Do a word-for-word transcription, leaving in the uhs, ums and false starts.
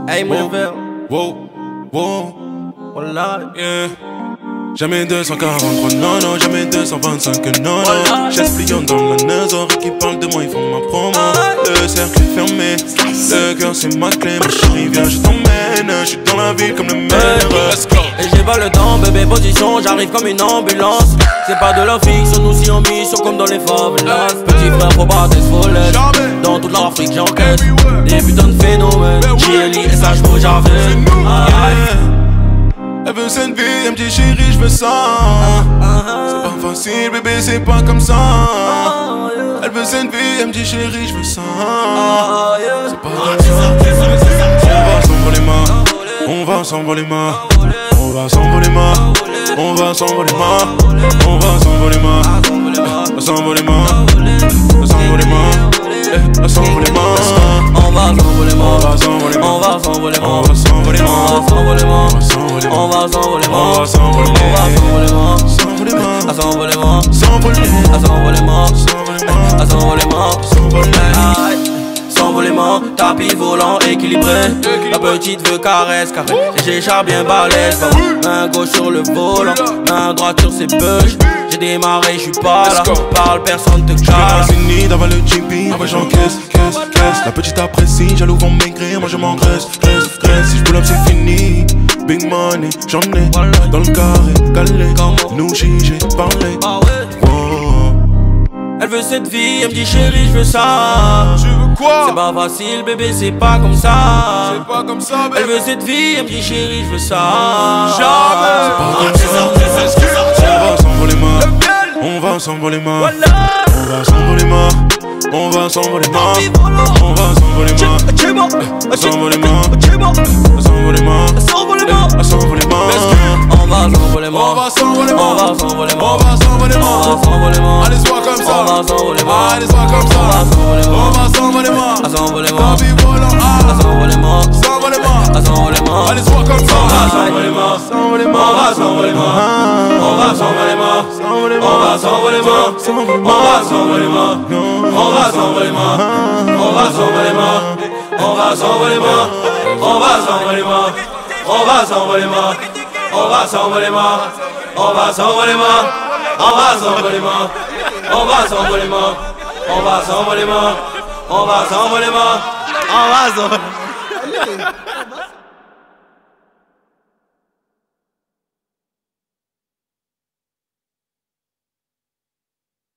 Hey, mon frère. Wow, wow, Voilà. yeah. Jamais deux cent quarante-trois, non, non, jamais deux cent vingt-cinq, non, non. Voilà. Chaise pliante dans la naison, qui parle de moi, ils font ma promo. Le cercle est fermé, le cœur c'est ma clé. Ma chérie, viens, je t'emmène. Je suis dans la ville comme le maire. Let's go. Et j'ai pas le temps, bébé, position, j'arrive comme une ambulance. C'est pas de la fiction, nous si en mission comme dans les favelas. Petit frère, faut pas tes folettes. Dans toute l'Afrique, j'enquête. Des putains de phénomènes. J L I, S H, O, j'avais. Elle veut cette vie, elle me dit chérie, je veux ça. C'est pas facile, bébé, c'est pas comme ça. Elle veut cette vie, elle me dit chérie, je veux ça. C'est pas comme ça. On va s'envoler ma. On va s'envoler ma. On va s'envoler ma. On va s'envoler ma. On va s'envoler ma. On va s'envoler ma. On va s'envoler ma. On va s'envoler, On va s'envoler ma. on va s'envoler, On va s'envoler ma. on va s'envoler, On va s'envoler on va s'envoler, On va s'envoler on va s'envoler, S'envoler ma. à s'envoler, S'envoler à s'envoler, S'envoler ma. à s'envoler, S'envoler s'envolement, tapis volant équilibré. La petite veut caresse, carré. Et j'échappe bien balèze. Main gauche sur le volant, main droite sur ses bugs. J'ai démarré, j'suis pas là. Parle, personne te Je cale. suis fini d'avoir le G P, après j'encaisse, caisse, caisse. La petite apprécie, jaloux vont maigrir, moi je m'engraisse, graisse, graisse. Si je pull up c'est fini, big money, j'en ai. Dans le carré, calé, nous j'ai parlé. Ah ouais. Oh. Elle veut cette vie, elle me dit chérie, je veux ça. Tu veux quoi? C'est pas facile, bébé, c'est pas comme ça. C'est pas comme ça, bébé. Elle veut cette vie, elle me dit chérie, je veux ça. Jamais. C'est pas comme ça. On va s'envoler ma. On va s'envoler ma. On va s'envoler ma. On va s'envoler ma. On va s'envoler ma. S'envoler ma. S'envoler ma. S'envoler ma. S'envoler ma. On va s'envoler, On va s'envoler on ma. va s'envoler, On va s'envoler on ma. va s'envoler, Allez, sois comme ça. on va s'envoler, Allez, sois comme ça. on va s'envoler, On va s'envoler ma. à s'envoler, Tapis volant, ah. à s'envoler, S'envoler ma. à s'envoler, Allez, sois comme ça. on va s'envoler, S'envoler on ma. va s'envoler, on va s'envoler, S'envoler on va s'envoler, on va s'envoler, on va s'envoler, on va s'envoler, on va s'envoler, on va s'envoler, on va s'envoler, on va s'envoler, on va s'envoler, on va s'envoler, on va s'envoler, on va s'envoler, on va s'envoler, on va s'envoler, on va s'envoler, on va s'envoler.